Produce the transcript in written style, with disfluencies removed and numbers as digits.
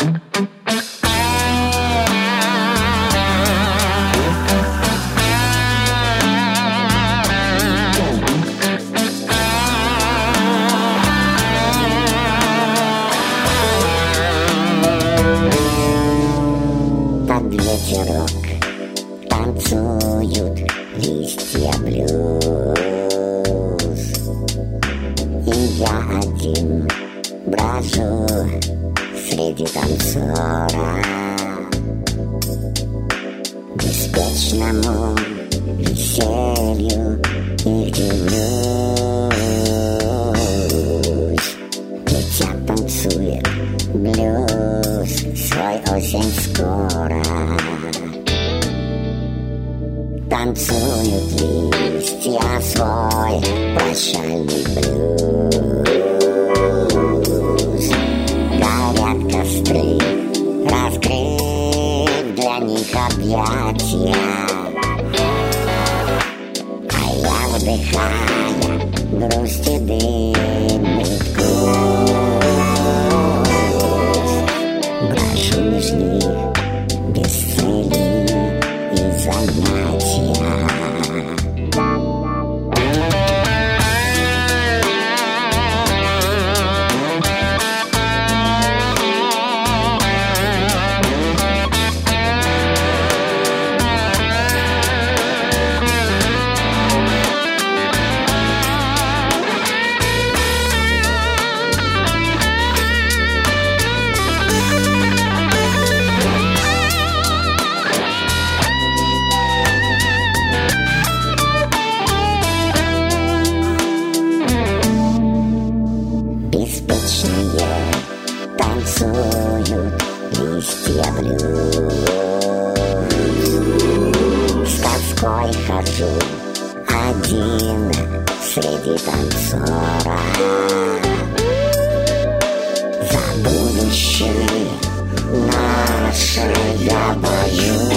Под ветерок танцуют листья блюз, и я один брожу среди танцора. Беспечному веселью их дивлюсь, ведь я танцует блюз свой осень скоро. Танцуют листья свой прощальный блюз. Горят костры, раскрыв для них объятия, а я, вдыхая грусть и дымный вкус, брожу меж них без цели и занятия. Беспечные танцуют листья блюз. С тоской хожу один среди танцора. За будущее наше я боюсь.